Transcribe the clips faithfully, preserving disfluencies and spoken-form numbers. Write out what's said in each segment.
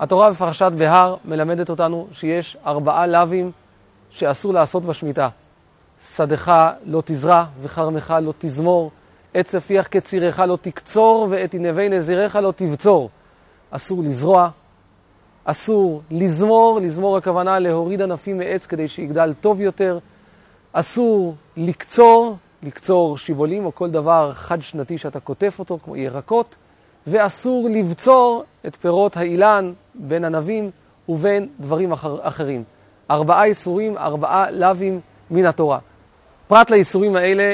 התורה בפרשת בהר מלמדת אותנו שיש ארבעה לאווים שאסור לעשות בשמיטה. שדך לא תזרע וחרמך לא תזמור, עץ אפיח כצירך לא תקצור ואת ענבי נזירך לא תבצור. אסור לזרוע, אסור לזמור, לזמור הכוונה להוריד ענפים מעץ כדי שיגדל טוב יותר. אסור לקצור, לקצור שיבולים או כל דבר חד שנתי שאתה כותף אותו כמו ירקות. ואסור לבצור את פירות האילן בין ענבים ובין דברים אחר, אחרים. ארבעה איסורים, ארבעה לאווים מן התורה. פרט לאיסורים האלה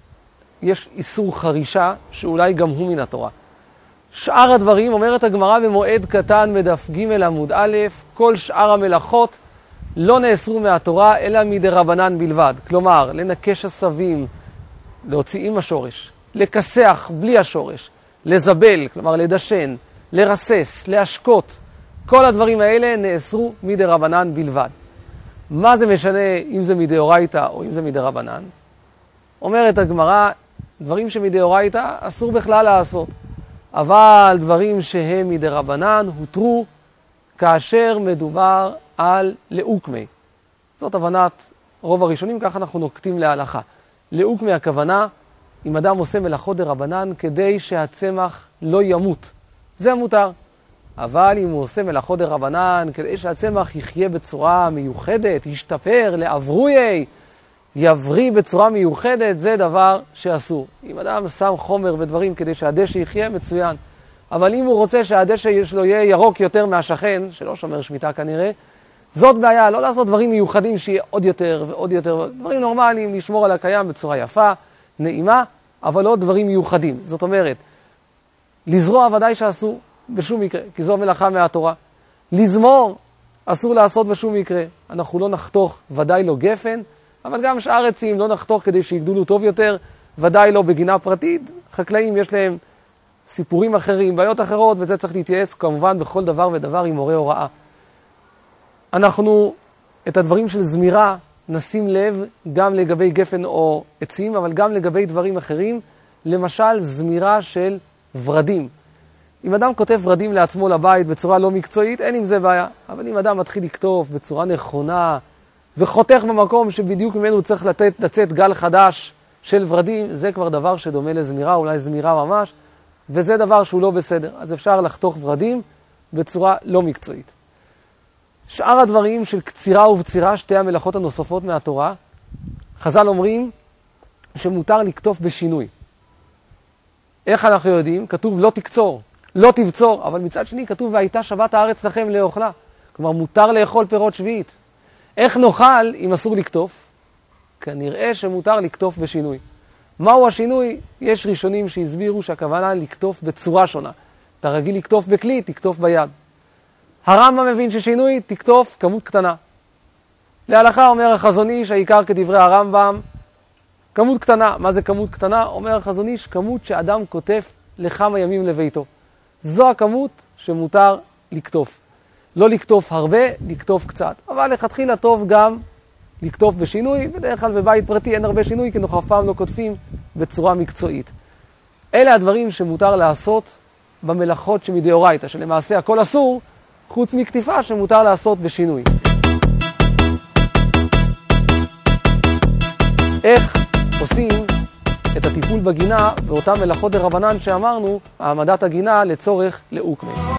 יש איסור חרישה שאולי גם הוא מן התורה. שאר הדברים, אומרת הגמרא במועד קטן בדף ג' עמוד א', כל שאר המלאכות לא נאסרו מהתורה אלא מדרבנן בלבד. כלומר, לנקש עשבים, להוציא עם השורש, לכסח בלי השורש, לזבל, כלומר לדשן, לרסס, להשקות. כל הדברים האלה נאסרו מדרבנן בלבד. מה זה משנה אם זה מדאורייתא או אם זה מדרבנן? אומרת הגמרא, דברים שמדאורייתא אסור בכלל לעשות. אבל דברים שהם מדרבנן הותרו כאשר מדובר על לאוקמי. זאת הבנת רוב הראשונים, ככה אנחנו נוקטים להלכה. לאוקמי הכוונה, אם אדם עושה מלאכות דרבנן כדי שהצמח לא ימות. זה מותר. אבל אם הוא עושה מלאכות דרבנן כדי שהצמח יחיה בצורה מיוחדת, ישתפר, לעברוי, יבריא בצורה מיוחדת, זה דבר שאסור. אם אדם שם חומר ודברים כדי שהדשא יחיה, מצוין. אבל אם הוא רוצה שהדשא שלו יהיה ירוק יותר מהשכן, שלא שומר שמיטה כנראה, זאת בעיה, לא לעשות דברים מיוחדים שיהיה עוד יותר ועוד יותר, דברים נורמליים, לשמור על הקיים בצורה יפה, נעימה, אבל לא דברים מיוחדים. זאת אומרת, לזרוע ודאי שאסור בשום מקרה, כי זו מלאכה מהתורה. לזמור אסור לעשות בשום מקרה. אנחנו לא נחתוך, ודאי לא גפן, אבל גם שאר עצים לא נחתוך כדי שיגדלו טוב יותר, ודאי לא בגינה פרטית. חקלאים יש להם סיפורים אחרים, בעיות אחרות, וזה צריך להתייעץ כמובן בכל דבר ודבר עם מורה הוראה. אנחנו את הדברים של זמירה נשים לב גם לגבי גפן או עצים, אבל גם לגבי דברים אחרים, למשל זמירה של ורדים. אם אדם כותב ורדים לעצמו לבית בצורה לא מקצועית, אין עם זה בעיה. אבל אם אדם מתחיל לכתוב בצורה נכונה, וחותך במקום שבדיוק ממנו צריך לתת, לצאת גל חדש של ורדים, זה כבר דבר שדומה לזמירה, אולי זמירה ממש, וזה דבר שהוא לא בסדר. אז אפשר לחתוך ורדים בצורה לא מקצועית. שאר הדברים של קצירה ובצירה, שתי המלאכות הנוספות מהתורה, חז"ל אומרים שמותר לקטוף בשינוי. איך אנחנו יודעים? כתוב לא תקצור, לא תבצור, אבל מצד שני כתוב והייתה שבת הארץ לכם לאוכלה. כלומר מותר לאכול פירות שביעית. איך נאכל אם אסור לקטוף? כנראה שמותר לקטוף בשינוי. מהו השינוי? יש ראשונים שהסבירו שהכוונה לקטוף בצורה שונה. אתה רגיל לקטוף בכלי, תקטוף ביד. הרמב"ם מבין ששינוי תקטוף כמות קטנה. להלכה אומר החזון איש, העיקר כדברי הרמב"ם, כמות קטנה. מה זה כמות קטנה? אומר החזון איש, כמות שאדם כותף לכמה ימים לביתו. זו הכמות שמותר לקטוף. לא לקטוף הרבה, לקטוף קצת. אבל לכתחילה טוב גם לקטוף בשינוי, בדרך כלל בבית פרטי אין הרבה שינוי, כי אנחנו אף פעם לא כותפים בצורה מקצועית. אלה הדברים שמותר לעשות במלאכות שמדאורייתא, שלמעשה הכל אסור, חוץ מקטיפה שמותר לעשות בשינוי. איך עושים את הטיפול בגינה ואותן מלאכות דרבנן שאמרנו, העמדת הגינה לצורך לאוקמי.